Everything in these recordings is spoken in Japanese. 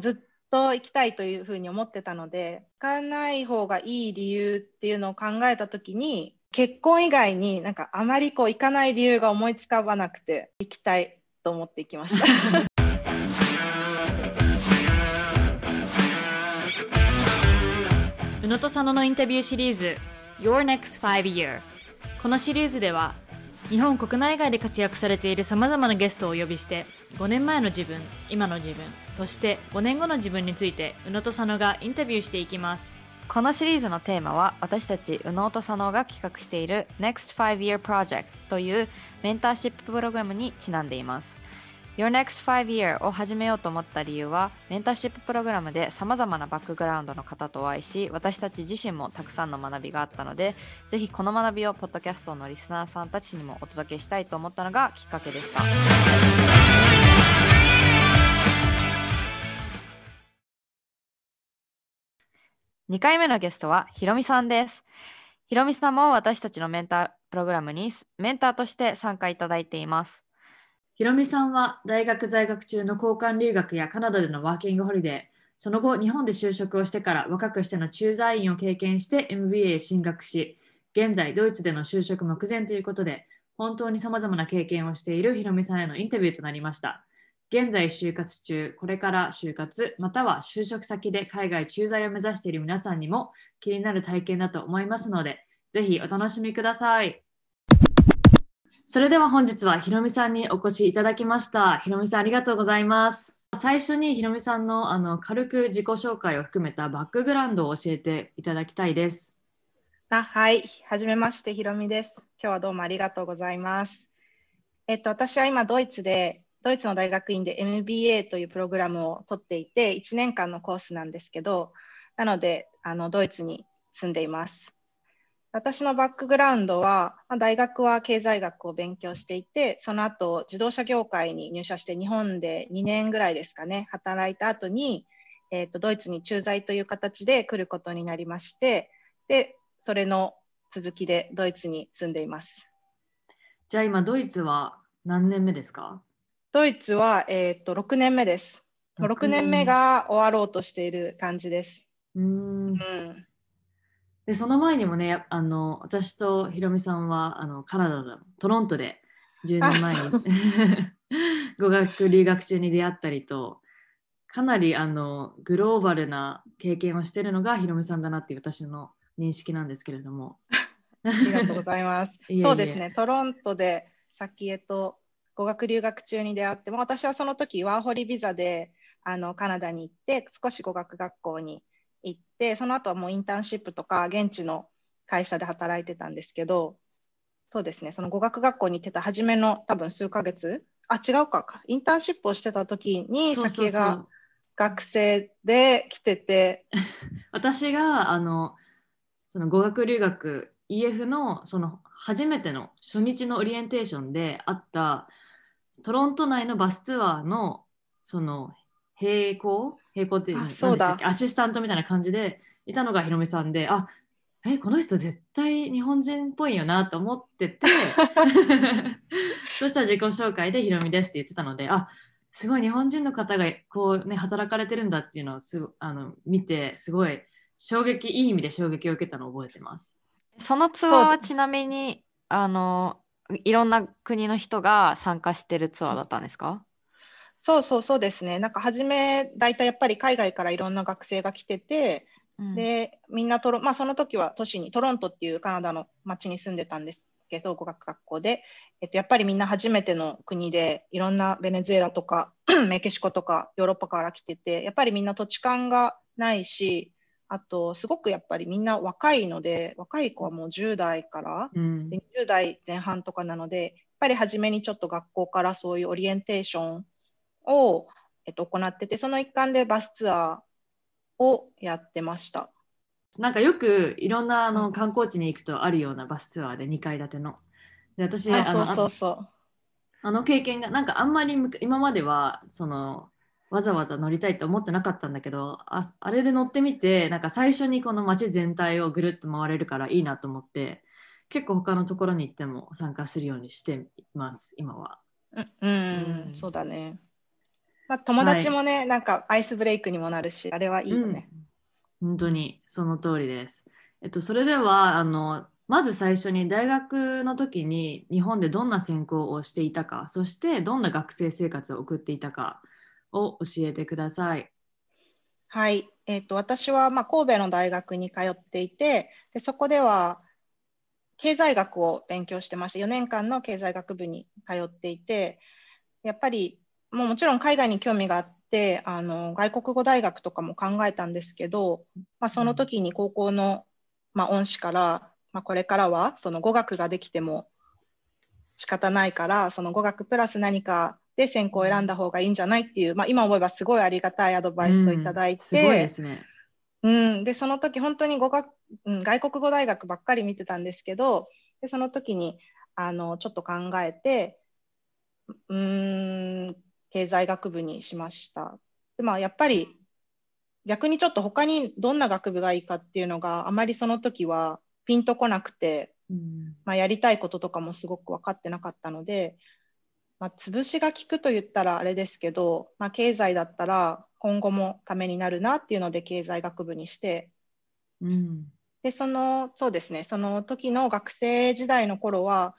ずっと行きたいというふうに思ってたので、行かない方がいい理由っていうのを考えたときに、結婚以外になんかあまり行かない理由が思いつかばなくて、行きたいと思って行きました。 宇野と佐野のインタビューシリーズ Your Next 5 Year。 このシリーズでは日本国内外で活躍されているさまざまなゲストをお呼びして、5年前の自分、今の自分、そして5年後の自分について宇野と佐野がインタビューしていきます。 このシリーズのテーマは、私たち宇野と佐野が企画している Next 5 Year Project というメンターシッププログラムにちなんでいます。Your Next 5 Year を始めようと思った理由は、メンターシッププログラムで様々なバックグラウンドの方とお会いし、私たち自身もたくさんの学びがあったので、ぜひこの学びをポッドキャストのリスナーさんたちにもお届けしたいと思ったのがきっかけでした。2回目のゲストはひろみさんです。ひろみさんも私たちのメンタープログラムにメンターとして参加いただいています。 ひろみさんは大学在学中の交換留学やカナダでのワーキングホリデー、その後日本で就職をしてから若くしての駐在員を経験して MBA へ進学し、現在ドイツでの就職目前ということで、本当に様々な経験をしているひろみさんへのインタビューとなりました。現在就活中、これから就活、または就職先で海外駐在を目指している皆さんにも気になる体験だと思いますので、ぜひお楽しみください。それでは本日はひろみさんにお越しいただきました。ひろみさんありがとうございます。最初にひろみさんの、軽く自己紹介を含めたバックグラウンドを教えていただきたいです。 はい、はじめましてひろみです。今日はどうもありがとうございます。私は今ドイツの大学院で MBA というプログラムを取っていて、1年間のコースなんですけど、なのでドイツに住んでいます。私のバックグラウンドは、大学は経済学を勉強していて、その後自動車業界に入社して日本で2年ぐらいですかね、働いた後に、ドイツに駐在という形で来ることになりまして、で、それの続きでドイツに住んでいます。 じゃあ今ドイツは何年目ですか？ ドイツは、6年目です。6年目が終わろうとしている感じです。 でその前にもね、私とひろみさんはカナダのトロントで10年前に語学留学中に出会ったりと、かなりグローバルな経験をしているのがひろみさんだなっていう私の認識なんですけれども。 ありがとうございます。そうですね、トロントで語学留学中に出会っても、私はその時ワーホリビザでカナダに行って少し語学学校に行って、その後はもうインターンシップとか現地の会社で働いてたんですけど、そうですね、その語学学校に行ってた初めの多分数ヶ月、違うか、インターンシップをしてた時に先が学生で来てて、 私がその語学留学 EF のその初めての初日のオリエンテーションであったトロント内のバスツアーのその並行って何でしたっけ、アシスタントみたいな感じでいたのがひろみさんで、この人絶対日本人っぽいよなと思っててそしたら自己紹介でひろみですって言ってたので、すごい日本人の方がこうね働かれてるんだっていうのを見て、すごいいい意味で衝撃を受けたのを覚えてます。 そのツアーはちなみにいろんな国の人が参加してるツアーだったんですか？ そうですね。なんか初め大体やっぱり海外からいろんな学生が来てて、でみんなその時はトロントっていうカナダの町に住んでたんですけど、語学学校で、やっぱりみんな初めての国で、いろんなベネズエラとかメキシコとかヨーロッパから来てて、やっぱりみんな土地勘がないし、あとすごくやっぱりみんな若いので、若い子はもう10代から20代前半とかなので、やっぱり初めにちょっと学校からそういうオリエンテーションを、行ってて、その一環でバスツアーをやってました。 なんかよくいろんな観光地に行くとあるようなバスツアーで2階建ての。で私経験がなんかあんまり今まではわざわざ乗りたいと思ってなかったんだけど、あれで乗ってみて、なんか最初にこの街全体をぐるっと回れるからいいなと思って、結構他のところに行っても参加するようにしています今は。 そうだね。 まあ、友達もね、なんかアイスブレイクにもなるし、あれはいいよね。 本当にその通りです。それではまず最初に大学の時に日本でどんな専攻をしていたか、そしてどんな学生生活を送っていたかを教えてください。 はい。私はまあ神戸の大学に通っていて、でそこでは経済学を勉強してました。4年間の経済学部に通っていて、やっぱりもちろん海外に興味があって、外国語大学とかも考えたんですけど、まあ、その時に高校の、まあ、恩師から、まあ、これからはその語学ができても仕方ないから、その語学プラス何かで専攻を選んだ方がいいんじゃないっていう、まあ、今思えばすごいありがたいアドバイスをいただいすごいでて、 すね。 でその時本当に外国語大学ばっかり見てたんですけど、でその時にちょっと考えて、経済学部にしました。で、まあ、やっぱり逆にちょっと他にどんな学部がいいかっていうのがあまりその時はピンとこなくて、まあ、やりたいこととかもすごく分かってなかったので、まあ、潰しが効くと言ったらあれですけど、まあ、経済だったら今後もためになるなっていうので経済学部にして、でそうですね、その時の学生時代の頃は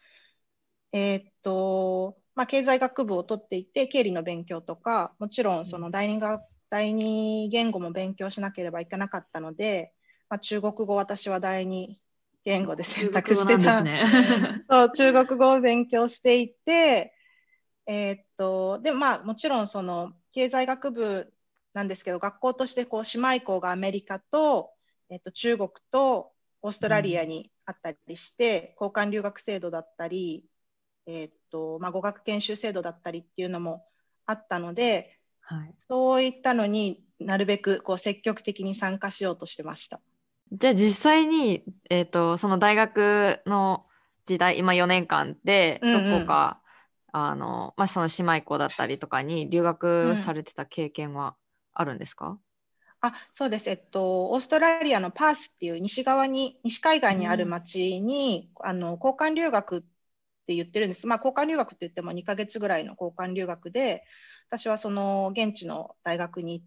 まあ、経済学部を取っていて経理の勉強とか、もちろんその第二言語も勉強しなければいけなかったので、まあ、中国語私は第二言語で選択してた、そう中国語を勉強していて、でまあもちろんその経済学部なんですけど、学校としてこう姉妹校がアメリカと、中国とオーストラリアにあったりして、交換留学制度だったり、まあ、語学研修制度だったりっていうのもあったので、そういったのになるべくこう積極的に参加しようとしてました。 じゃあ実際に、その大学の時代、今4年間でどこか、まあ、その姉妹校だったりとかに留学されてた経験はあるんですか？ そうです。オーストラリアのパースっていう西海岸にある町に、交換留学って言ってるんです。まあ、交換留学って言っても2ヶ月ぐらいの交換留学で、私はその現地の大学に行って、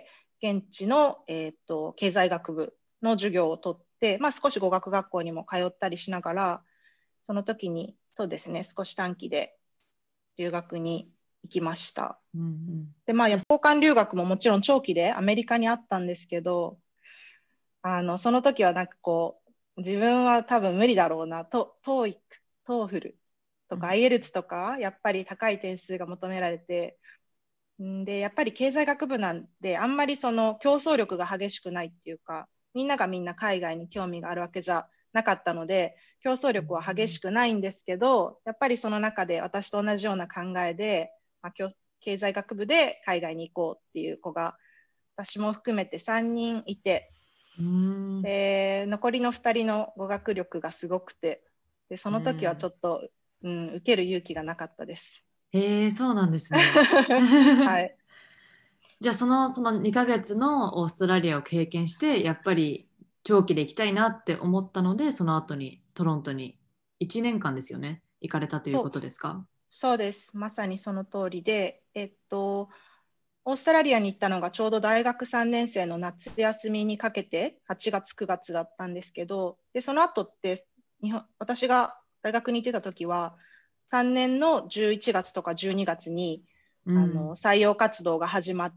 現地の、経済学部の授業を取って、まあ、少し語学学校にも通ったりしながら、その時にそうですね、少し短期で留学に行きました。で、まあ、交換留学ももちろん長期でアメリカにあったんですけど、その時はなんかこう、自分は多分無理だろうな、TOEIC、TOEFL とか IELTS とか、やっぱり高い点数が求められて、で、やっぱり経済学部なんで、あんまりその競争力が激しくないっていうか、みんながみんな海外に興味があるわけじゃなかったので、競争力は激しくないんですけど、やっぱりその中で私と同じような考えで、まあ、経済学部で海外に行こうっていう子が、私も含めて3人いて、で残りの2人の語学力がすごくて、でその時はちょっと、受ける勇気がなかったです。 そうなんですね。 はい。 じゃあその2ヶ月のオーストラリアを経験して、やっぱり長期で行きたいなって思ったので、その後にトロントに1年間ですよね、行かれたということですか？ そうです。まさにその通りで、オーストラリアに行ったのがちょうど大学3年生の夏休みにかけて8月9月だったんですけど、でその後って私が大学に行ってた時は3年の11月とか12月に採用活動が始まって、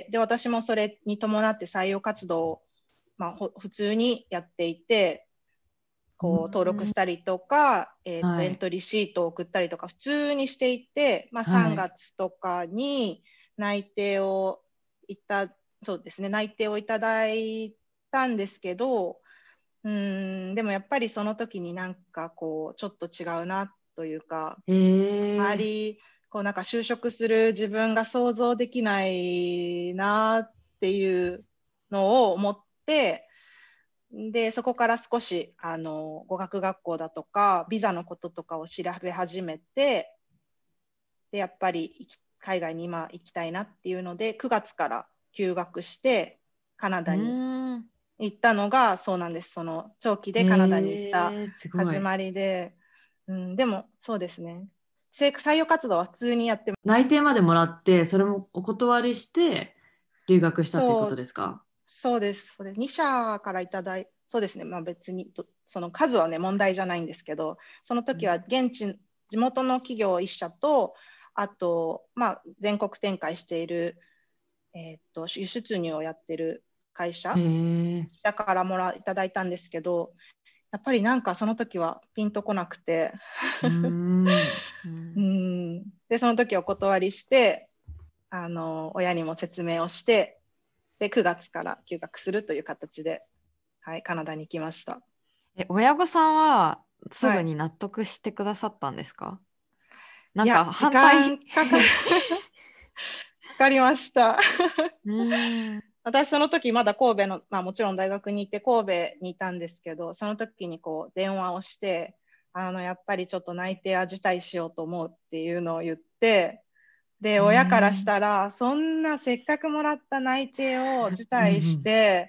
で私もそれに伴って採用活動を、まあ、普通にやっていて、こう登録したりとか、エントリーシートを送ったりとか普通にしていて、まあ、3月とかに内定をそうですね、内定をいただいたんですけど、でもやっぱりその時になんかこうちょっと違うなというか、周りこうなんか就職する自分が想像できないなっていうのを思って、でそこから少し語学学校だとかビザのこととかを調べ始めて、でやっぱり海外に今行きたいなっていうので9月から休学してカナダに行ったのが、そうなんです、その長期でカナダに行った始まりで、でもそうですね、 採用活動は普通にやってます。 内定までもらって、それもお断りして留学したということですか？ そうです。2社からそうですね、まあ、別にその数はね、問題じゃないんですけど、その時は地元の企業1社と、あと、まあ、全国展開している、輸出入をやってる会社からいただいたんですけど、やっぱりなんかその時はピンとこなくてで、その時お断りして、親にも説明をして、で、9月から休学するという形で、はい、カナダに行きました。 親御さんはすぐに納得してくださったんですか？はい、なんか反対かかりました私その時まだ神戸の、まあ、もちろん大学に行って神戸にいたんですけど、その時にこう電話をして、やっぱりちょっと内定は辞退しようと思うっていうのを言って、で、親からしたら、そんなせっかくもらった内定を辞退して、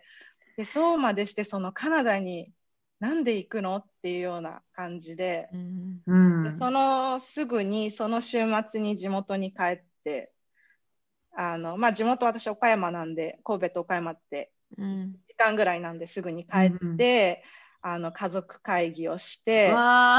で、そうまでしてそのカナダになんで行くのっていうような感じで、ですぐにその週末に地元に帰って、まあ、地元私岡山なんで、神戸と岡山って1時間ぐらいなんですぐに帰って、家族会議をして、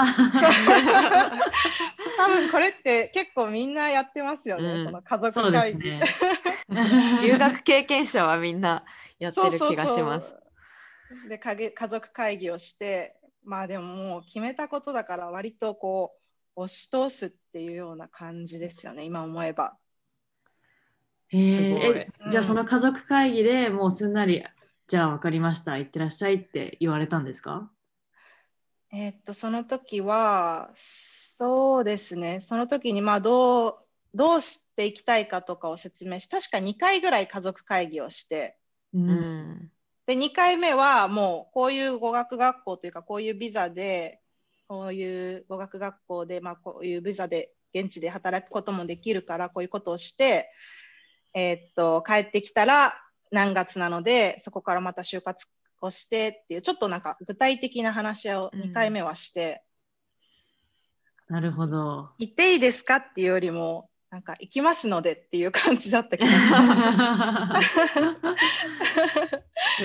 多分これって結構みんなやってますよね、その家族会議。 留学経験者はみんなやってる気がします。 で、家族会議をして、まあでももう決めたことだから割とこう押し通すっていうような感じですよね、今思えば。 じゃあその家族会議でもうすんなり、じゃあ分かりました、行ってらっしゃいって言われたんですか？ その時は、そうですね、その時にまあどうしていきたいかとかを説明し、確か2回ぐらい家族会議をして、で、2回目はもうこういう語学学校というか、こういうビザで、こういう語学学校で、まあこういうビザで現地で働くこともできるから、こういうことをして、帰ってきたら何月なので、そこからまた就活をしてっていう、ちょっとなんか具体的な話を2回目はして、 なるほど。 行っていいですかっていうよりも、なんか行きますのでっていう感じだった気がします。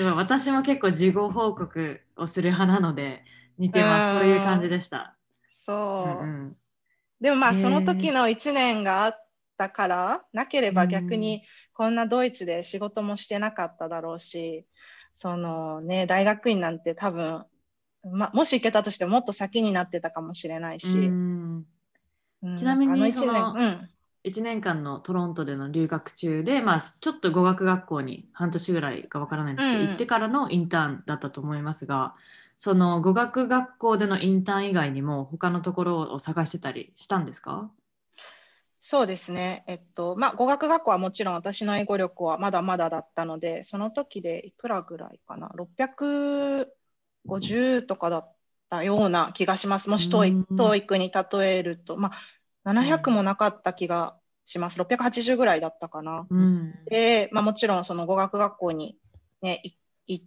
でも私も結構事後報告をする派なので似てます。そういう感じでした。 そう。でもまあその時の1年があったからなければ逆にこんなドイツで仕事もしてなかっただろうし、そのね、大学院なんて多分、もし行けたとしてももっと先になってたかもしれないし。 ちなみにその1年間のトロントでの留学中で、まあ、ちょっと語学学校に半年ぐらいかわからないんですけど、行ってからのインターンだったと思いますが、その語学学校でのインターン以外にも他のところを探してたりしたんですか？ そうですね。まあ、語学学校はもちろん私の英語力はまだまだだったので、その時でいくらぐらいかな、650とかだったような気がします。もし TOEIC に例えると、まあ、700もなかった気がします。680ぐらいだったかな。で、まあ、もちろんその語学学校に、ね、行って、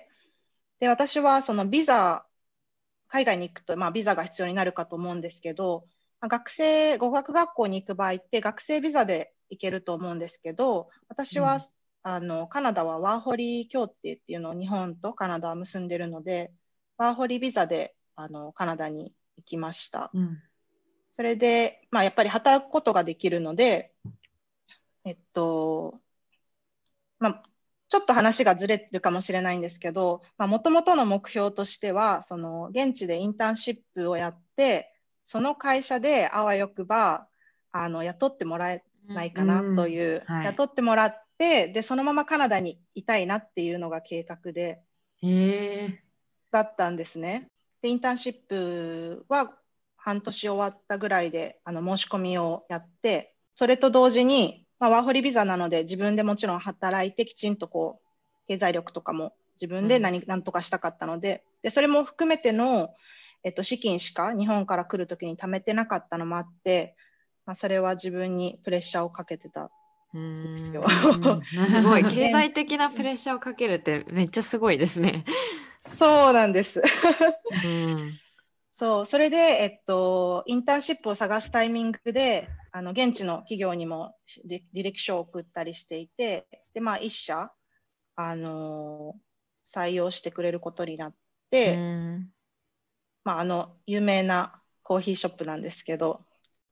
で、私はその海外に行くと、まあ、ビザが必要になるかと思うんですけど、語学学校に行く場合って学生ビザで行けると思うんですけど、私は、カナダはワーホリ協定っていうのを日本とカナダは結んでるので、ワーホリビザでカナダに行きました。それで、まあ、やっぱり働くことができるので、まあ、ちょっと話がずれるかもしれないんですけど、もともとの目標としては、その現地でインターンシップをやって、その会社であわよくば雇ってもらえないかなという、雇ってもらって、で、そのままカナダにいたいなっていうのが計画で、だったんですね。で、インターンシップは半年終わったぐらいで申し込みをやって、それと同時に、ワーホリビザなので自分でもちろん働いてきちんとこう経済力とかも自分で何とかしたかったので、でそれも含めての、資金しか日本から来るときに貯めてなかったのもあって、それは自分にプレッシャーをかけてたんですよ。 すごい経済的なプレッシャーをかけるってめっちゃすごいですね。 そうなんです。 そう、それで、インターンシップを探すタイミングで、現地の企業にも履歴書を送ったりしていて、で、まあ、一社、採用してくれることになって、まあ、有名なコーヒーショップなんですけど、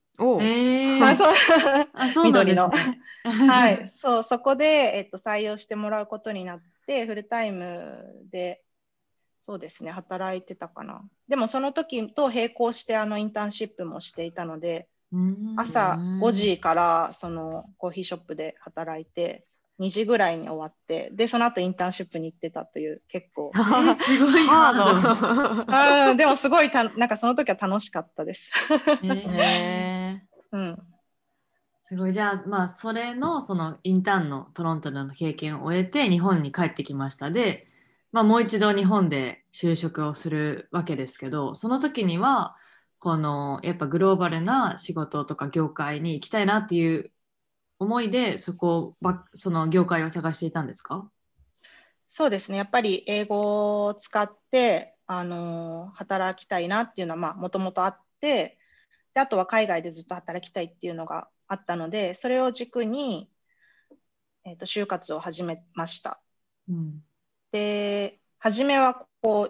そうなんですね。 はい、そこで、採用してもらうことになって、フルタイムで、そうですね、働いてたかな。でもその時と並行してインターンシップもしていたので、朝5時からそのコーヒーショップで働いて、2時ぐらいに終わって、で、その後インターンシップに行ってたという、結構。 すごいハード。 でもすごいなんかその時は楽しかったです。 すごい。じゃあ、まあ、そのインターンのトロントでの経験を終えて日本に帰ってきましたで、まあ、もう一度日本で就職をするわけですけど、その時にはやっぱグローバルな仕事とか業界に行きたいなっていう思いでその業界を探していたんですか？ そうですね。やっぱり英語を使って働きたいなっていうのはもともとあって、であとは海外でずっと働きたいっていうのがあったので、それを軸に、就活を始めました。で、初めは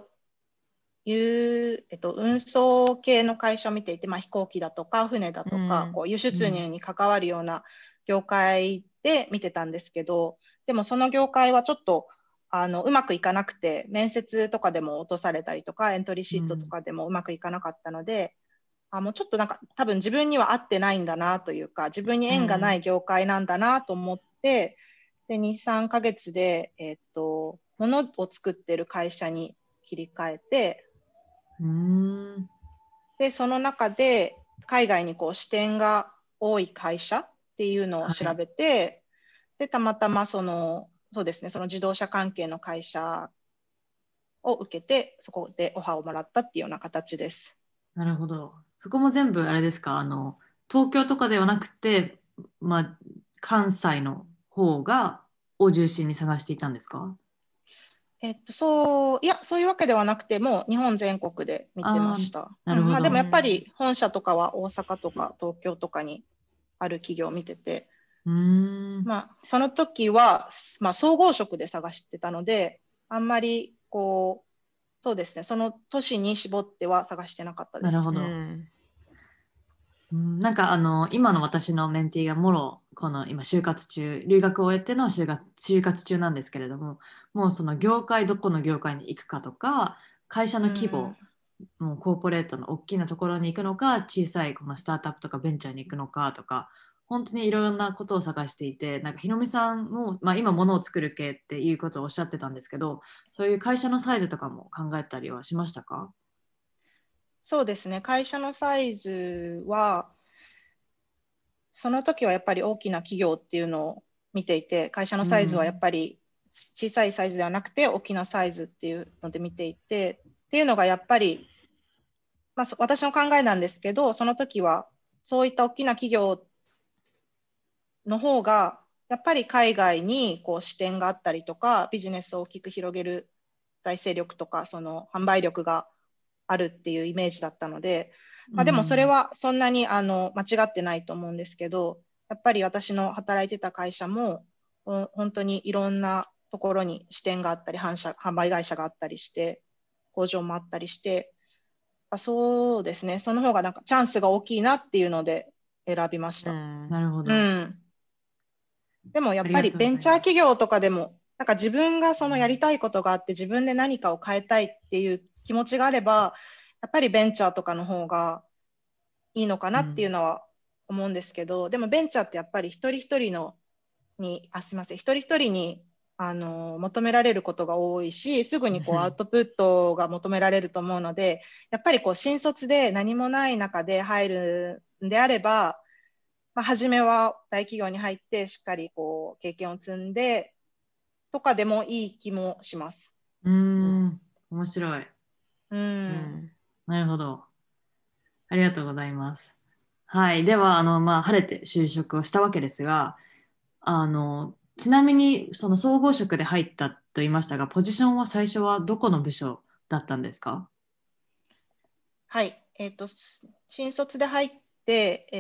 運送系の会社を見ていて、飛行機だとか船だとか、輸出入に関わるような業界で見てたんですけど、でもその業界はちょっとうまくいかなくて、面接とかでも落とされたりとか、エントリーシートとかでもうまくいかなかったので、もうちょっとなんか多分自分には合ってないんだなというか、自分に縁がない業界なんだなと思って、で、2、3ヶ月で、物を作ってる会社に切り替えて、で、その中で海外に支店が多い会社っていうのを調べて、で、たまたまそうですね、その自動車関係の会社を受けて、そこでオファーをもらったっていうような形です。 なるほど。そこも全部あれですか、東京とかではなくて、関西の方を中心に探していたんですか？ そういうわけではなくて、もう日本全国で見てました。 なるほど。 でもやっぱり本社とかは大阪とか東京とかにある企業を見てて、その時は、総合職で探してたので、あんまりそうですね、その都市に絞っては探してなかったです。 なるほど。なんか今の私のメンティーが今就活中、留学を終えての就活中なんですけれども、もうそのどこの業界に行くかとか、会社の規模、もうコーポレートの大きなところに行くのか、小さいこのスタートアップとかベンチャーに行くのかとか、本当にいろんなことを探していて、なんかひろみさんも、今物を作る系っていうことをおっしゃってたんですけど、そういう会社のサイズとかも考えたりはしましたか？ そうですね、会社のサイズは、その時はやっぱり大きな企業っていうのを見ていて、会社のサイズはやっぱり小さいサイズではなくて大きなサイズっていうので見ていて、っていうのがやっぱり、私の考えなんですけど、その時はそういった大きな企業の方が、やっぱり海外に支店があったりとか、ビジネスを大きく広げる財政力とか、その販売力があるっていうイメージだったので、でもそれはそんなに間違ってないと思うんですけど、やっぱり私の働いてた会社も本当にいろんなところに支店があったり販売会社があったりして工場もあったりして、そうですね、その方がなんかチャンスが大きいなっていうので選びました。 なるほど。 でもやっぱりベンチャー企業とかでもなんか自分がそのやりたいことがあって自分で何かを変えたいっていう気持ちがあれば、やっぱりベンチャーとかの方がいいのかなっていうのは思うんですけど、でもベンチャーってやっぱり一人一人に求められることが多いし、すぐにアウトプットが求められると思うので、やっぱり新卒で何もない中で入るんであれば、初めは大企業に入ってしっかり経験を積んでとかでもいい気もします。 面白い。なるほど。ありがとうございます。はい。では、晴れて就職をしたわけですが、ちなみに、その総合職で入ったと言いましたが、ポジションは最初はどこの部署だったんですか？ はい。新卒で入って、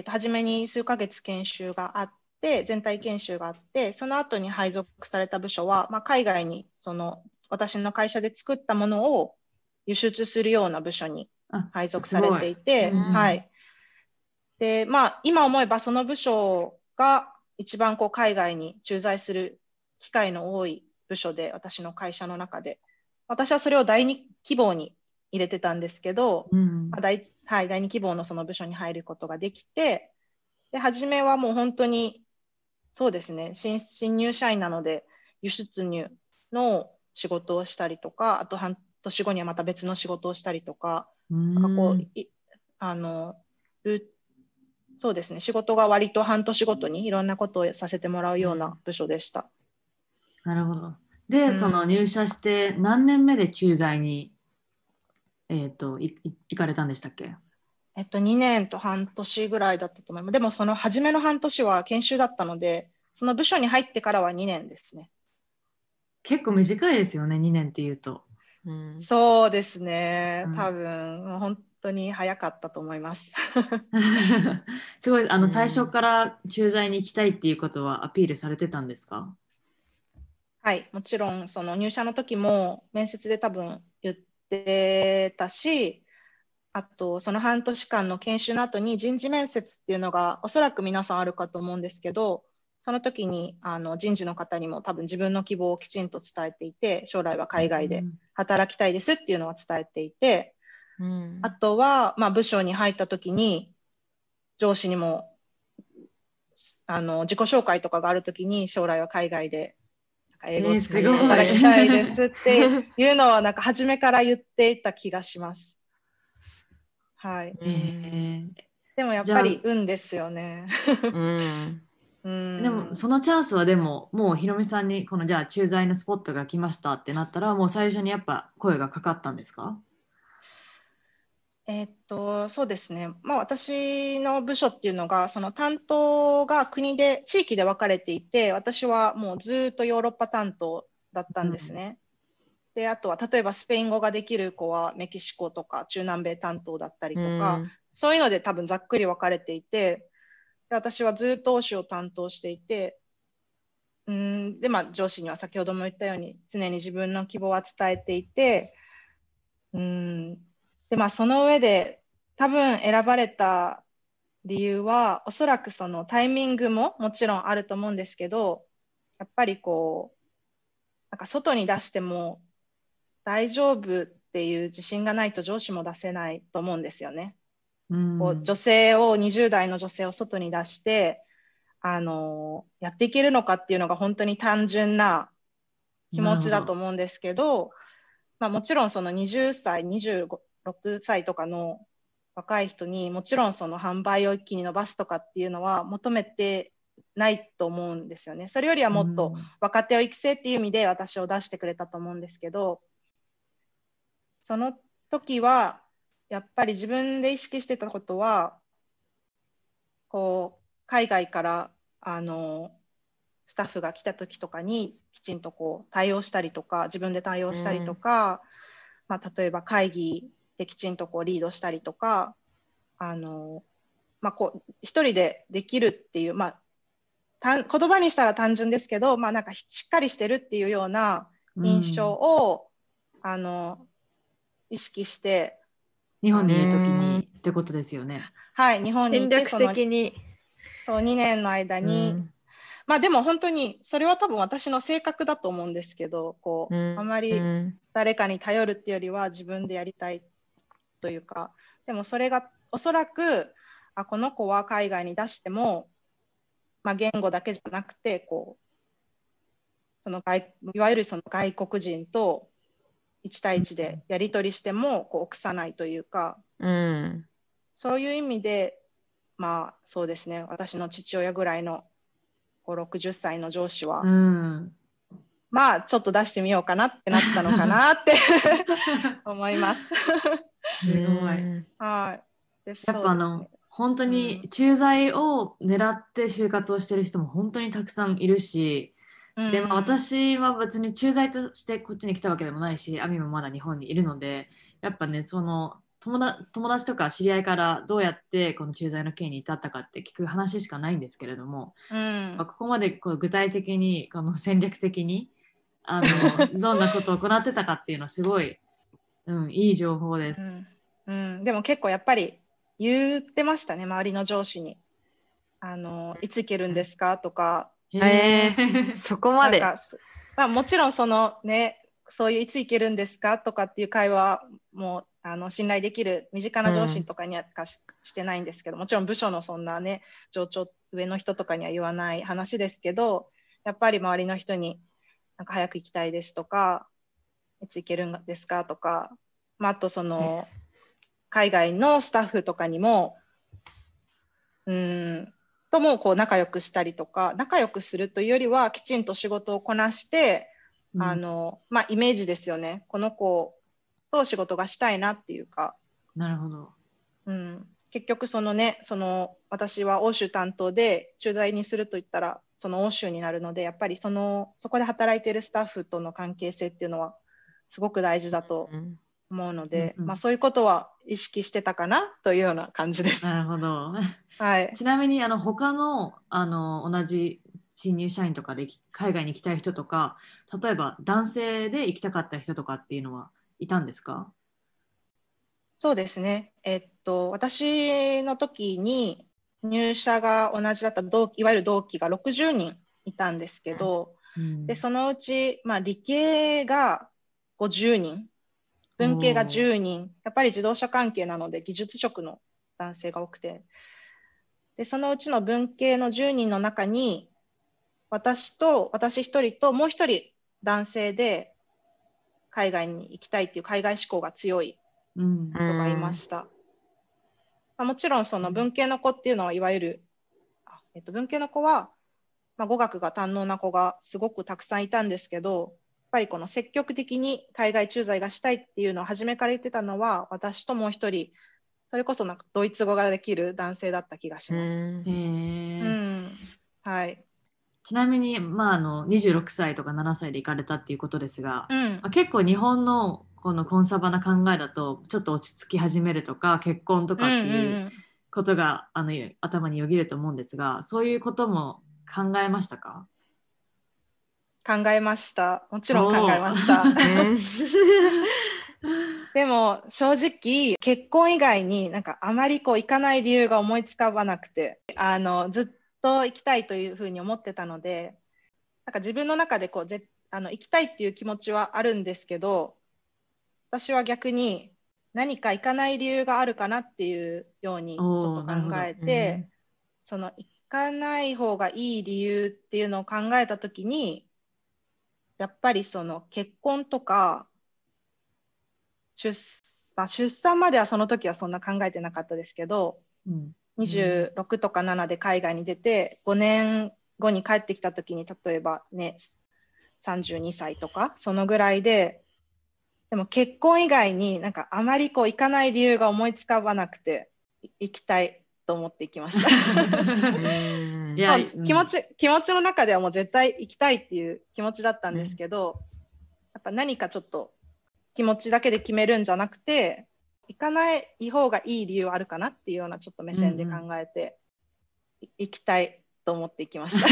初めに数ヶ月研修があって、全体研修があって、その後に配属された部署は、海外に私の会社で作ったものを輸出するような部署に配属されていて、はい。で、今思えばその部署が一番海外に駐在する機会の多い部署で、私の会社の中で。私はそれを第二希望に入れてたんですけど、第二希望のその部署に入ることができて、で、初めはもう本当に、そうですね、新入社員なので、輸出入の仕事をしたりとか、あと半年後にはまた別の仕事をしたりとか、そうですね、仕事が割と半年ごとにいろんなことをさせてもらうような部署でした。 なるほど。で、その入社して何年目で駐在に、行かれたんでしたっけ ？2年と半年ぐらいだったと思います。でもその初めの半年は研修だったので、その部署に入ってからは2年ですね。 結構短いですよね、2年っていうと。 そうですね、多分本当に早かったと思います。 すごい、最初から駐在に行きたいっていうことはアピールされてたんですか？ はい、もちろんその入社の時も面接で多分言ってたし、あとその半年間の研修の後に人事面接っていうのがおそらく皆さんあるかと思うんですけど、その時に人事の方にも多分自分の希望をきちんと伝えていて、将来は海外で働きたいですっていうのは伝えていて、あとは、部署に入った時に上司にも自己紹介とかがある時に将来は海外で英語を使って働きたいですっていうのは初めから言っていた気がします。はい。でもやっぱり運ですよね。 でもそのチャンスはでももうひろみさんにじゃあ駐在のスポットが来ましたってなったらもう最初にやっぱ声がかかったんですか？ そうですね。私の部署っていうのが、その担当が国で、地域で分かれていて、私はもうずっとヨーロッパ担当だったんですね。で、あとは例えばスペイン語ができる子はメキシコとか中南米担当だったりとか、そういうので多分ざっくり分かれていて、で私はずっと欧州を担当していて、で、上司には先ほども言ったように常に自分の希望は伝えていて、で、その上で多分選ばれた理由は、おそらくそのタイミングももちろんあると思うんですけど、やっぱり外に出しても大丈夫っていう自信がないと上司も出せないと思うんですよね。女性を、20代の女性を外に出して、やっていけるのかっていうのが本当に単純な気持ちだと思うんですけど、もちろんその20歳、26歳とかの若い人にもちろんその販売を一気に伸ばすとかっていうのは求めてないと思うんですよね。それよりはもっと若手を育成っていう意味で私を出してくれたと思うんですけど、その時はやっぱり自分で意識してたことは、海外からスタッフが来た時とかにきちんと対応したりとか、自分で対応したりとか、例えば会議できちんとリードしたりとか、一人でできるっていう、言葉にしたら単純ですけど、しっかりしてるっていうような印象を、意識して、 日本にいるときにってことですよね。 はい、日本にいて戦略的にそう2年の間に、でも本当にそれは多分私の性格だと思うんですけど、あまり誰かに頼るっていうよりは自分でやりたいというか、でもそれがおそらくこの子は海外に出しても、言語だけじゃなくていわゆるその外国人と1対1でやり取りしても臆さないというか、そういう意味でそうですね、私の父親ぐらいの60歳の上司は、ちょっと出してみようかなってなったのかなって思います。 すごい。 はい。 やっぱ本当に駐在を狙って就活をしてる人も本当にたくさんいるし、で私は別に駐在としてこっちに来たわけでもないし、アミもまだ日本にいるので、やっぱね、その友達とか知り合いからどうやってこの駐在の件に至ったかって聞く話しかないんですけれども、ここまでこう具体的にこの戦略的にどんなことを行ってたかっていうのはすごい、いい情報です、 でも結構やっぱり言ってましたね、周りの上司に。いつ行けるんですかとか。 そこまで。 もちろんそういういつ行けるんですかとかっていう会話も信頼できる身近な上司とかにはしてないんですけど、もちろん部署のそんなね上の人とかには言わない話ですけど、やっぱり周りの人になんか早く行きたいですとか、いつ行けるんですかとか、あとその海外のスタッフとかにもともこう仲良くしたりとか、仲良くするというよりはきちんと仕事をこなして、イメージですよね。この子と仕事がしたいなっていうか。 なるほど。 結局私は欧州担当で駐在にすると言ったらその欧州になるので、やっぱりそこで働いているスタッフとの関係性っていうのはすごく大事だと思うので、そういうことは意識してたかなというような感じです。 なるほど。 はい、 ちなみに他の同じ新入社員とかで海外に行きたい人とか、例えば男性で行きたかった人とかっていうのはいたんですか？ そうですね。私の時に入社が同じだったいわゆる同期が60人いたんですけど、でそのうち、理系が50人、文系が10人、やっぱり自動車関係なので技術職の男性が多くて、でそのうちの文系の10人の中に私1人ともう1人男性で海外に行きたいっていう海外志向が強い人がいました。もちろんその文系の子っていうのはいわゆる、文系の子は、語学が堪能な子がすごくたくさんいたんですけど、やっぱりこの積極的に海外駐在がしたいっていうのを初めから言ってたのは私ともう一人、それこそなんかドイツ語ができる男性だった気がします。はい。 ちなみに、26歳とか7歳で行かれたっていうことですが、結構日本のこのコンサバな考えだとちょっと落ち着き始めるとか結婚とかっていうことが、頭によぎると思うんですが、そういうことも考えましたか？ 考えました。もちろん考えました。でも正直結婚以外になんかあまりこう行かない理由が思いつかばなくて、ずっと行きたいというふうに思ってたので、なんか自分の中でこう行きたいっていう気持ちはあるんですけど、私は逆に何か行かない理由があるかなっていうようにちょっと考えて、その行かない方がいい理由っていうのを考えたときに、やっぱりその結婚とか出産まではその時はそんな考えてなかったですけど、26とか7で海外に出て5年後に帰ってきた時に例えばね32歳とかそのぐらいで、でも結婚以外になんかあまりこう行かない理由が思いつかばなくて行きたいと思って行きました気持ちの中ではもう絶対行きたいっていう気持ちだったんですけど、やっぱ何かちょっと気持ちだけで決めるんじゃなくて、行かない方がいい理由あるかなっていうようなちょっと目線で考えて、行きたいと思って行きました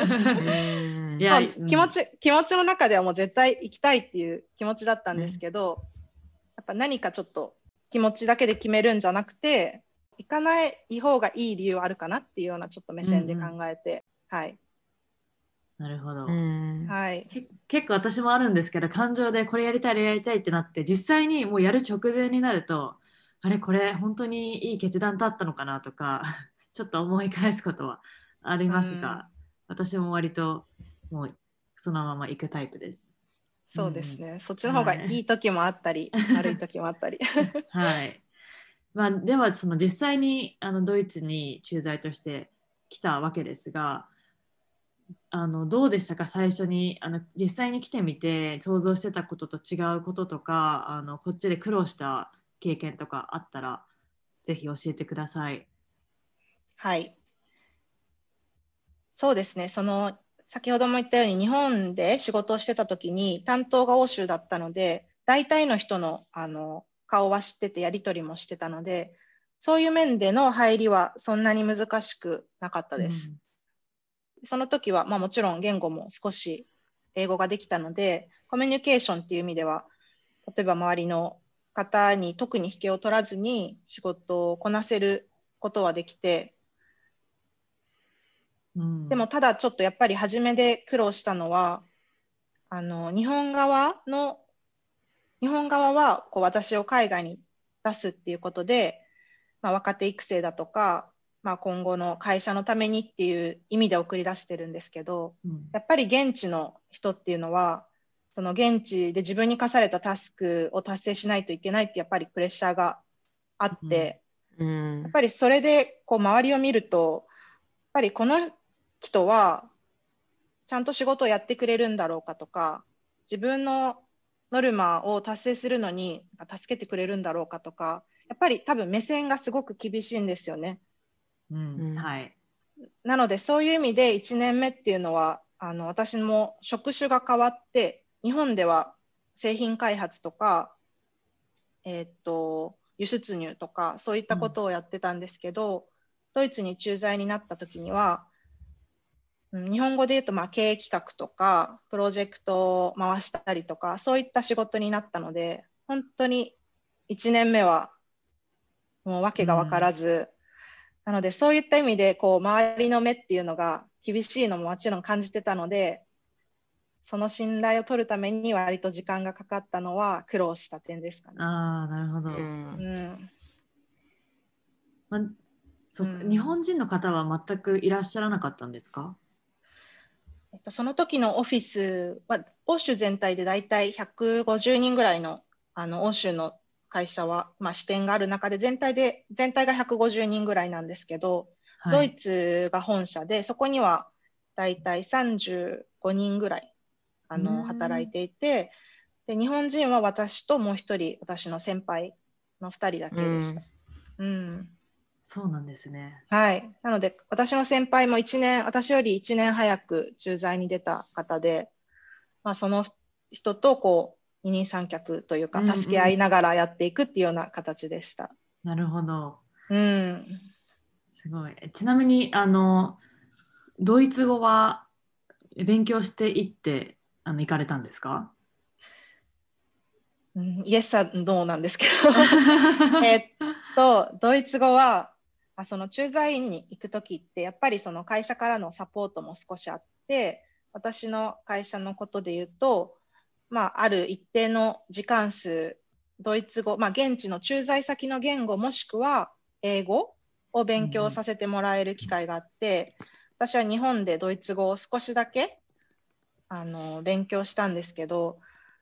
気持ちの中ではもう絶対行きたいっていう気持ちだったんですけど、やっぱ何かちょっと気持ちだけで決めるんじゃなくて、行かない方がいい理由あるかなっていうようなちょっと目線で考えて、はい。 なるほど。 はい。 結構私もあるんですけど、感情でこれやりたい、あれやりたいってなって、実際にもうやる直前になると、あれこれ本当にいい決断だったのかなとか、ちょっと思い返すことはありますが、私も割ともうそのまま行くタイプです。 そうですね。そっちの方がいい時もあったり、悪い時もあったり。 はい。ではその実際にドイツに駐在として来たわけですが、どうでしたか？最初に実際に来てみて想像してたことと違うこととか、こっちで苦労した経験とかあったらぜひ教えてください。 はい。そうですね。先ほども言ったように日本で仕事をしてた時に担当が欧州だったので、大体の人の顔は知っててやり取りもしてたので、そういう面での入りはそんなに難しくなかったです。その時は、もちろん言語も少し英語ができたので、コミュニケーションっていう意味では、例えば周りの方に特に引けを取らずに仕事をこなせることはできて、でもただちょっとやっぱり初めで苦労したのは、日本側はこう私を海外に出すっていうことで、若手育成だとか、今後の会社のためにっていう意味で送り出してるんですけど、やっぱり現地の人っていうのは、その現地で自分に課されたタスクを達成しないといけないってやっぱりプレッシャーがあって、やっぱりそれでこう周りを見ると、やっぱりこの人はちゃんと仕事をやってくれるんだろうかとか、自分のノルマを達成するのに助けてくれるんだろうかとか、やっぱり多分目線がすごく厳しいんですよね。 はい。 なのでそういう意味で1年目っていうのは私も職種が変わって、日本では製品開発とか、輸出入とかそういったことをやってたんですけど、ドイツに駐在になった時には、日本語で言うと経営企画とかプロジェクトを回したりとかそういった仕事になったので、本当に1年目はもう訳が分からず、なのでそういった意味でこう周りの目っていうのが厳しいのももちろん感じてたので、その信頼を取るために割と時間がかかったのは苦労した点ですかね。 なるほど。日本人の方は全くいらっしゃらなかったんですか？ その時のオフィスは欧州全体でだいたい150人ぐらいの欧州の会社は、支店がある中で全体が150人ぐらいなんですけど、ドイツが本社でそこにはだいたい35人ぐらい働いていて、で日本人は私ともう一人私の先輩の2人だけでした。 そうなんですね。 はい。なので、私の先輩も私より1年早く駐在に出た方で、その人とこう、二人三脚というか、助け合いながらやっていくっていうような形でした。 なるほど。すごい。ちなみに、ドイツ語は勉強していって行かれたんですか？ イエスはノーなんですけど、ドイツ語は、その駐在員に行くときって、やっぱりその会社からのサポートも少しあって、私の会社のことで言うと、ある一定の時間数、ドイツ語、現地の駐在先の言語もしくは英語を勉強させてもらえる機会があって、私は日本でドイツ語を少しだけ勉強したんですけど、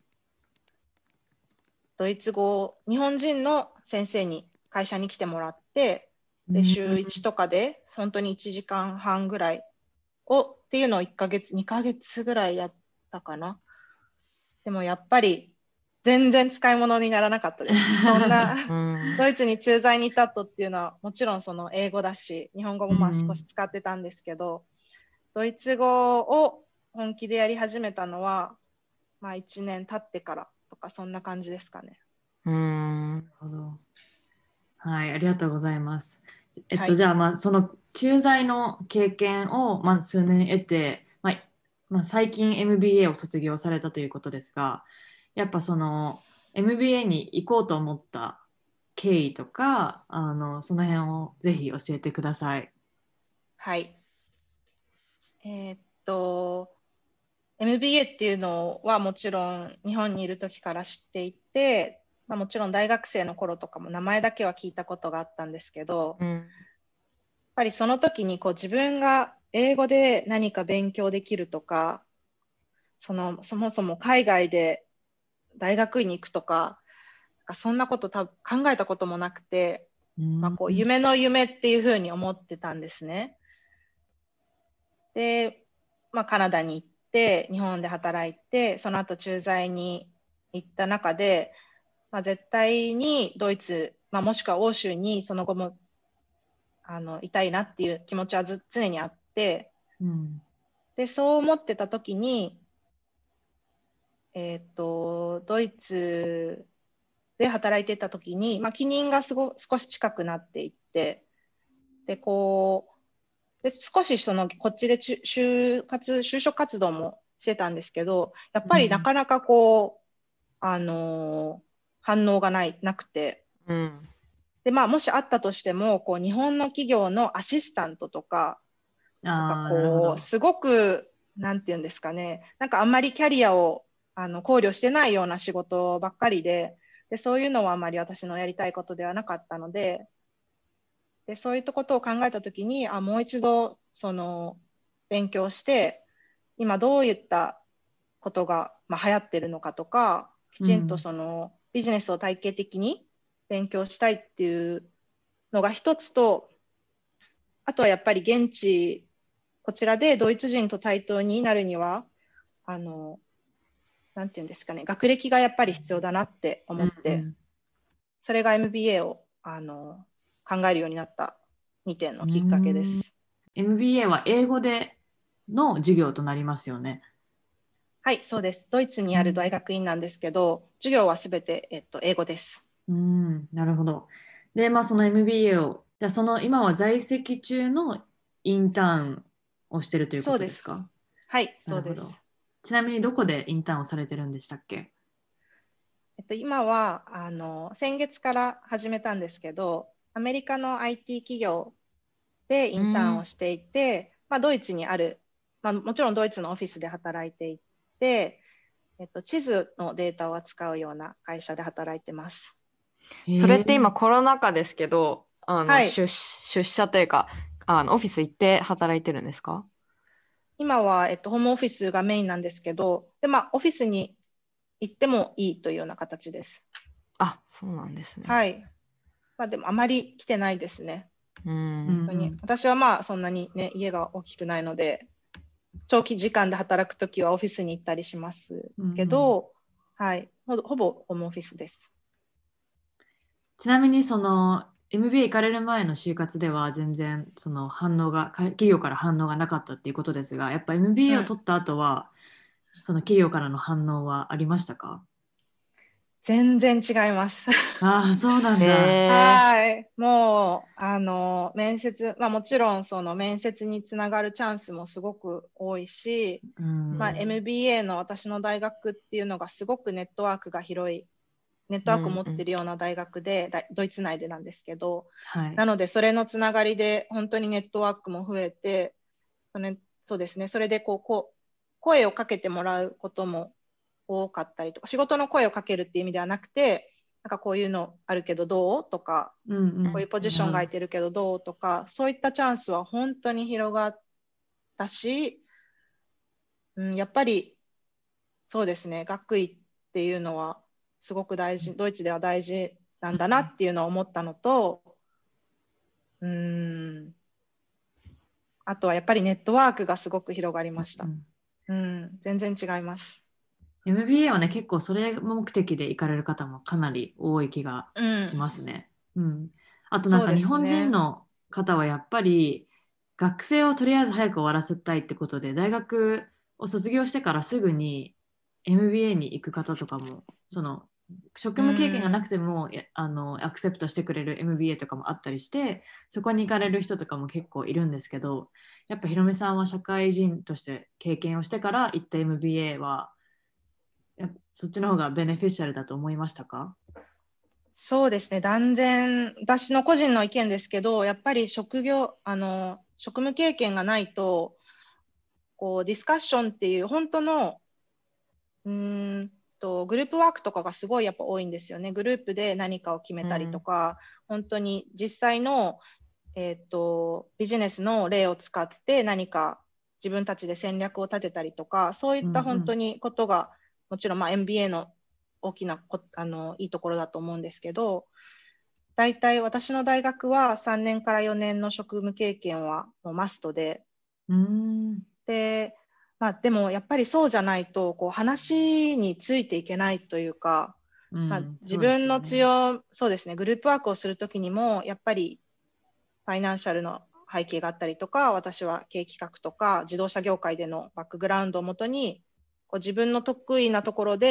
ドイツ語を日本人の先生に会社に来てもらって、で週1とかで本当に1時間半ぐらいっていうのを1ヶ月、2ヶ月ぐらいやったかな。でもやっぱり全然使い物にならなかったです。そんなドイツに駐在にいたとっていうのはもちろんその英語だし、日本語も少し使ってたんですけど、ドイツ語を本気でやり始めたのは、1年経ってからとかそんな感じですかね。 なるほど。はい、ありがとうございます。じゃあ、その駐在の経験を、数年得て、最近 MBA を卒業されたということですが、やっぱその MBA に行こうと思った経緯とか、その辺をぜひ教えてください。 はい。MBA っていうのはもちろん日本にいる時から知っていて、もちろん大学生の頃とかも名前だけは聞いたことがあったんですけど、やっぱりその時にこう自分が英語で何か勉強できるとか、そもそも海外で大学院に行くとか、そんなこと考えたこともなくて、こう夢の夢っていうふうに思ってたんですね。で、カナダに行って、日本で働いて、その後駐在に行った中で、絶対にドイツ、もしくは欧州にその後もいたいなっていう気持ちは常にあって、でそう思ってた時に、ドイツで働いてた時に、期任が少し近くなっていって、で、で少しこっちで就職活動もしてたんですけど、やっぱりなかなか反応がなくて、で、もしあったとしても、日本の企業のアシスタントとか、すごく、なんていうんですかね、なんかあんまりキャリアを考慮してないような仕事ばっかりで、そういうのはあまり私のやりたいことではなかったので、そういったことを考えたときに、もう一度、勉強して、今どういったことが、流行ってるのかとか、きちんとビジネスを体系的に勉強したいっていうのが一つと、あとはやっぱりこちらでドイツ人と対等になるには、なんていうんですかね、学歴がやっぱり必要だなって思って、それが MBA を考えるようになった2点のきっかけです。 MBA は英語での授業となりますよね。 はい、そうです。ドイツにある大学院なんですけど、授業はすべて、英語です。 なるほど。で、その MBA を、じゃあ今は在籍中のインターンをしてるということですか？ はい、そうです。 ちなみにどこでインターンをされてるんでしたっけ？ 今は先月から始めたんですけど、アメリカの IT 企業でインターンをしていて、ドイツにある、もちろんドイツのオフィスで働いていて、地図のデータを扱うような会社で働いてます。 それって今コロナ禍ですけど、 はい、 出社というかオフィス行って働いてるんですか？ 今は、ホームオフィスがメインなんですけど、で、オフィスに行ってもいいというような形です。 そうなんですね。 はい。でもあまり来てないですね。 本当に私はそんなにね、家が大きくないので、長期時間で働くときはオフィスに行ったりしますけど、はい、ほぼホームオフィスです。 ちなみにMBA 行かれる前の就活では全然企業から反応がなかったっていうことですが、やっぱ MBA を取った後は、企業からの反応はありましたか？ 全然違います。 そうなんだ。 はい。もう、面接、もちろん面接につながるチャンスもすごく多いし、MBA の私の大学っていうのがすごくネットワークが広い、ネットワークを持ってるような大学で、ドイツ内でなんですけど、なのでそれのつながりで本当にネットワークも増えて、そうですね、それで声をかけてもらうことも多かったりとか、仕事の声をかけるっていう意味ではなくて、なんかこういうのあるけどどうとか、こういうポジションが空いてるけどどうとか、そういったチャンスは本当に広がったし、やっぱりそうですね、学位っていうのはすごく大事、ドイツでは大事なんだなっていうのを思ったのと、あとはやっぱりネットワークがすごく広がりました。全然違います。 MBA はね、結構それ目的で行かれる方もかなり多い気がしますね。あとなんか日本人の方はやっぱり学生をとりあえず早く終わらせたいってことで、大学を卒業してからすぐに MBA に行く方とかも、職務経験がなくてもアクセプトしてくれる MBA とかもあったりして、そこに行かれる人とかも結構いるんですけど、やっぱひろみさんは社会人として経験をしてから行った MBA はそっちの方がベネフィシャルだと思いましたか？ そうですね、断然、私の個人の意見ですけど、やっぱり職務経験がないと、ディスカッションっていう本当のグループワークとかがすごいやっぱ多いんですよね。グループで何かを決めたりとか、本当に実際の、ビジネスの例を使って何か自分たちで戦略を立てたりとか、そういった本当にことが、もちろんMBA の大きないいところだと思うんですけど、大体私の大学は3年から4年の職務経験はもうマストで、で、でもやっぱりそうじゃないと話についていけないというか、自分のそうですね、グループワークをするときにもやっぱりファイナンシャルの背景があったりとか、私は経営企画とか自動車業界でのバックグラウンドをもとに自分の得意なところで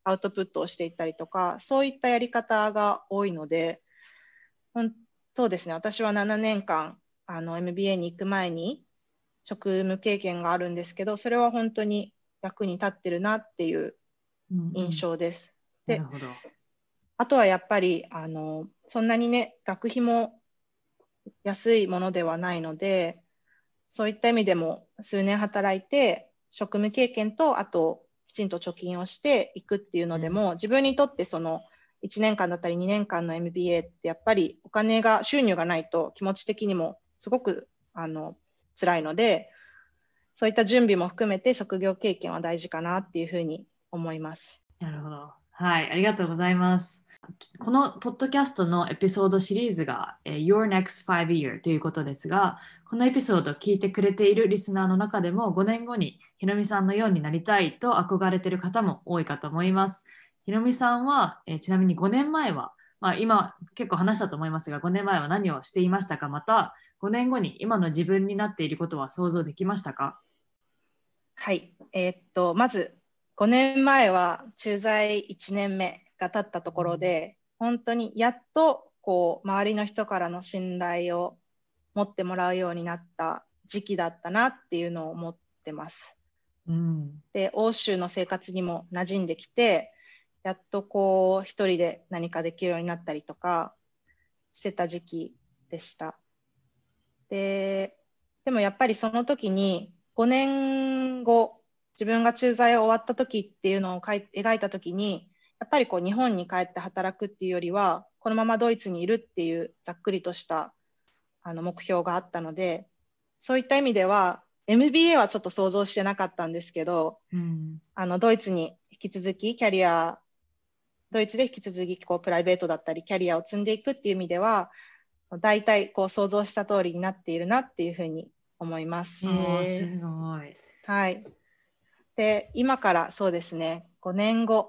アウトプットをしていったりとか、そういったやり方が多いので、そうですね、私は7年間MBA に行く前に職務経験があるんですけど、それは本当に役に立ってるなっていう印象です。 なるほど。 あとはやっぱりそんなにね、学費も安いものではないので、そういった意味でも数年働いて、職務経験と、あときちんと貯金をしていくっていうのでも、自分にとってその1年間だったり2年間の MBA ってやっぱりお金が、収入がないと気持ち的にもすごく辛いので、そういった準備も含めて職業経験は大事かなっていうふうに思います。 なるほど。はい、ありがとうございます。このポッドキャストのエピソードシリーズが、Your Next 5 Year ということですが、このエピソードを聞いてくれているリスナーの中でも5年後にひろみさんのようになりたいと憧れている方も多いかと思います。ひろみさんは、ちなみに5年前は、今結構話したと思いますが、5年前は何をしていましたか？また5年後に今の自分になっていることは想像できましたか？ はい、まず5年前は駐在1年目が経ったところで、本当にやっとこう周りの人からの信頼を持ってもらうようになった時期だったなっていうのを思ってます。で、欧州の生活にも馴染んできて、やっとこう一人で何かできるようになったりとかしてた時期でした。でもやっぱりその時に5年後、自分が駐在を終わった時っていうのを描いた時に、やっぱりこう日本に帰って働くっていうよりは、このままドイツにいるっていうざっくりとした目標があったので、そういった意味では MBA はちょっと想像してなかったんですけど、ドイツに引き続きドイツで引き続きこうプライベートだったりキャリアを積んでいくっていう意味では、大体こう想像した通りになっているなっていうふうに思います。 すごい。 はい。で、今からそうですね、5年後、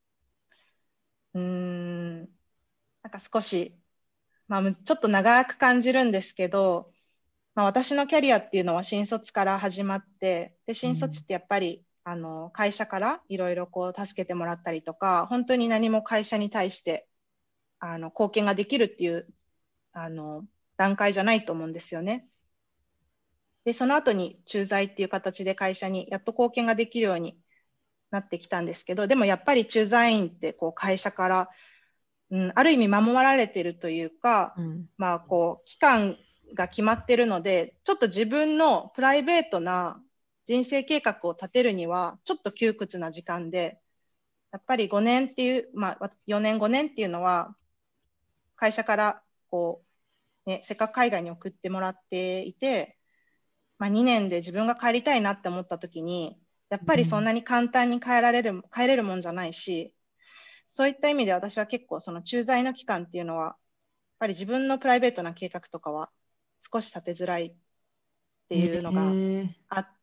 なんか少し、ちょっと長く感じるんですけど、私のキャリアっていうのは新卒から始まって、で、新卒ってやっぱり、会社からいろいろこう助けてもらったりとか、本当に何も会社に対して貢献ができるっていう段階じゃないと思うんですよね。で、その後に駐在っていう形で会社にやっと貢献ができるようになってきたんですけど、でもやっぱり駐在員ってこう会社から、ある意味守られてるというか、こう期間が決まってるので、ちょっと自分のプライベートな人生計画を立てるにはちょっと窮屈な時間で、やっぱり5年っていう、4年5年っていうのは会社からこう、ね、せっかく海外に送ってもらっていて、2年で自分が帰りたいなって思った時に、やっぱりそんなに簡単に帰れるもんじゃないし、そういった意味で私は結構その駐在の期間っていうのは、やっぱり自分のプライベートな計画とかは少し立てづらいっていうのがあって、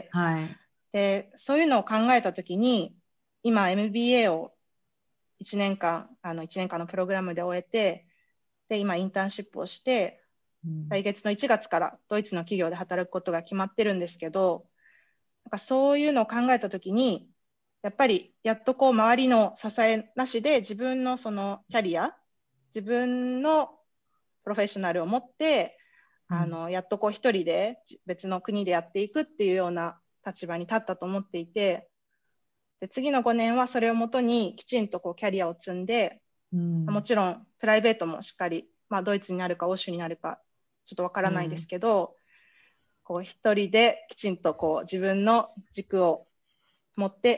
でそういうのを考えた時に、今 MBA を1年間のプログラムで終えて、で今インターンシップをして、来月の1月からドイツの企業で働くことが決まってるんですけど、なんかそういうのを考えたときに、やっぱりやっとこう周りの支えなしで自分のそのキャリア、自分のプロフェッショナルを持って、やっとこう一人で別の国でやっていくっていうような立場に立ったと思っていて、で次の5年はそれをもとにきちんとこうキャリアを積んで、もちろんプライベートもしっかり、ドイツになるか欧州になるかちょっとわからないですけど、こう一人できちんとこう自分の軸を持って、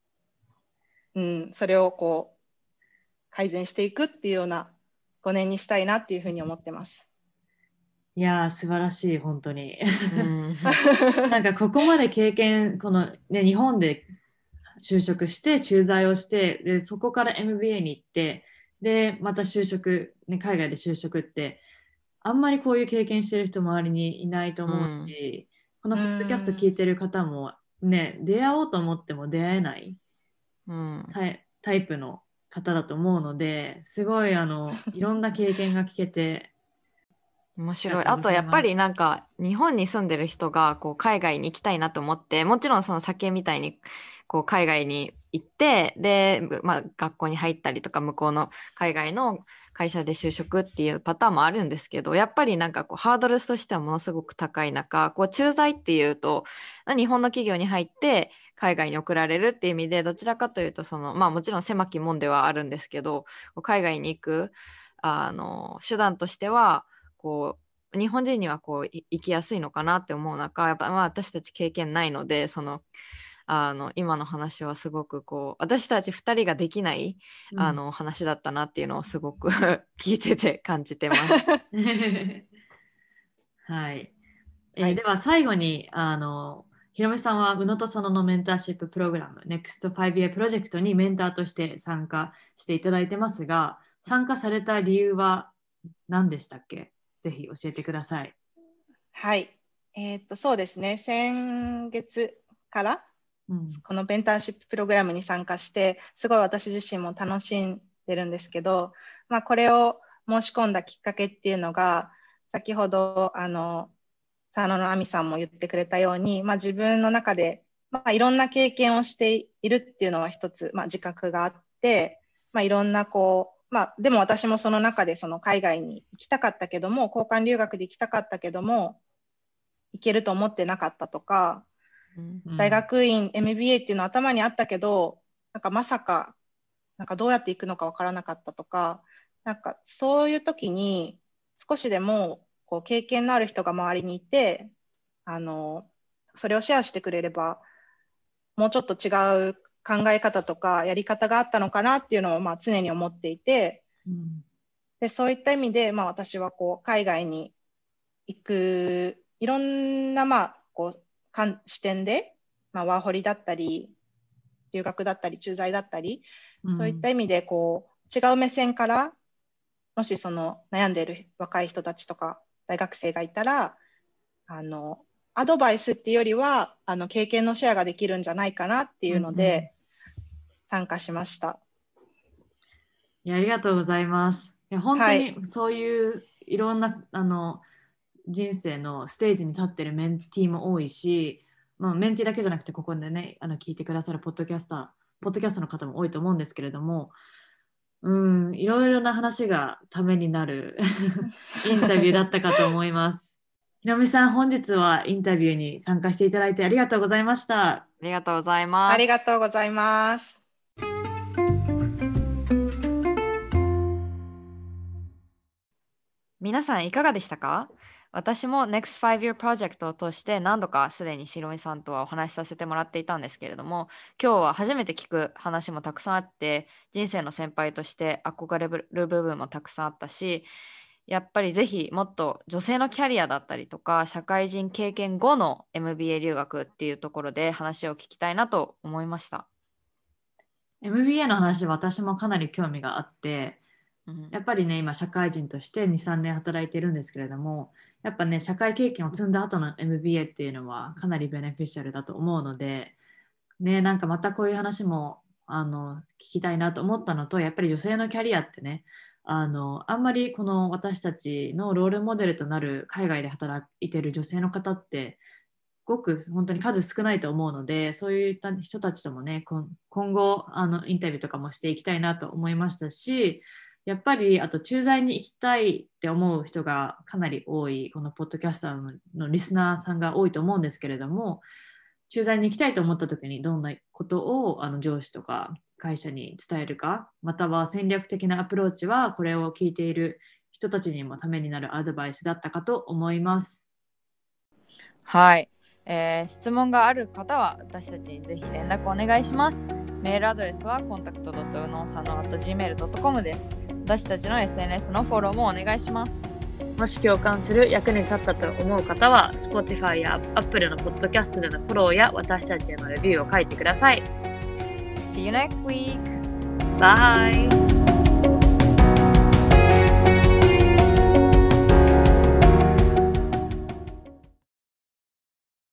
それをこう改善していくっていうような5年にしたいなっていうふうに思ってます。 いやー、素晴らしい、本当に。なんかここまで経験、この、ね、日本で就職して駐在をして、でそこから MBA に行って、でまた就職、ね、海外で就職ってあんまりこういう経験してる人周りにいないと思うし、このポッドキャスト聞いてる方もね、出会おうと思っても出会えない、タイプの方だと思うので、すごいいろんな経験が聞けて面白い。あとやっぱりなんか日本に住んでる人がこう海外に行きたいなと思って、もちろんその酒みたいにこう海外に行ってで、学校に入ったりとか向こうの海外の会社で就職っていうパターンもあるんですけど、やっぱりなんかこうハードルとしてはものすごく高い中、こう駐在っていうと日本の企業に入って海外に送られるっていう意味で、どちらかというともちろん狭き門ではあるんですけど、海外に行く手段としてはこう日本人にはこう行きやすいのかなって思う中、やっぱ私たち経験ないので、今の話はすごくこう私たち2人ができない話だったなっていうのをすごく聞いてて感じてます。 はい。では最後にひろみさんは宇野と佐野のメンターシッププログラム Next 5 Year プロジェクトにメンターとして参加していただいてますが、参加された理由は何でしたっけ？ぜひ教えてください。 はい。そうですね。先月からこのメンターシッププログラムに参加して、すごい私自身も楽しんでるんですけど、これを申し込んだきっかけっていうのが、先ほど佐野の亜美さんも言ってくれたように、自分の中で、いろんな経験をしているっていうのは一つ、自覚があって、いろんなでも私もその中で海外に行きたかったけども、交換留学で行きたかったけども、行けると思ってなかったとか、大学院 MBA っていうのは頭にあったけど、まさかどうやっていくのかわからなかったとか、そういう時に少しでも経験のある人が周りにいて、それをシェアしてくれればもうちょっと違う考え方とかやり方があったのかなっていうのを常に思っていて、でそういった意味で私は海外に行くいろんな視点で、ワーホリだったり留学だったり駐在だったり、そういった意味で違う目線からもし悩んでいる若い人たちとか大学生がいたらアドバイスっていうよりは経験のシェアができるんじゃないかなっていうので、参加しました。 ありがとうございます。本当にそういういろんな人生のステージに立ってるメンティーも多いし、メンティーだけじゃなくてここでね聞いてくださるポッドキャストの方も多いと思うんですけれども、いろいろな話がためになるインタビューだったかと思います。ひろみさん、本日はインタビューに参加していただいてありがとうございました。 ありがとうございます。 ありがとうございます。 皆さんいかがでしたか？私も Next 5 Year Project を通して何度かすでにひろみさんとはお話しさせてもらっていたんですけれども、今日は初めて聞く話もたくさんあって、人生の先輩として憧れる部分もたくさんあったし、やっぱりぜひもっと女性のキャリアだったりとか社会人経験後の MBA 留学っていうところで話を聞きたいなと思いました。 MBA の話は私もかなり興味があって、やっぱりね今社会人として 2,3 年働いてるんですけれども、やっぱね社会経験を積んだ後の MBA っていうのはかなりベネフィシャルだと思うので、ね、またこういう話も聞きたいなと思ったのと、やっぱり女性のキャリアってねあんまりこの私たちのロールモデルとなる海外で働いている女性の方ってごく本当に数少ないと思うので、そういった人たちともね今後インタビューとかもしていきたいなと思いましたし、やっぱりあと駐在に行きたいって思う人がかなり多い、このポッドキャスターのリスナーさんが多いと思うんですけれども、駐在に行きたいと思った時にどんなことを上司とか会社に伝えるか、または戦略的なアプローチはこれを聞いている人たちにもためになるアドバイスだったかと思います。 はい、質問がある方は私たちにぜひ連絡お願いします。メールアドレスは contact.unosano@gmail.com です。私たちの SNS のフォローもお願いします。 もし共感する役に立ったと思う方は Spotify や Apple のポッドキャストでのフォローや私たちへのレビューを書いてください。 See you next week. Bye.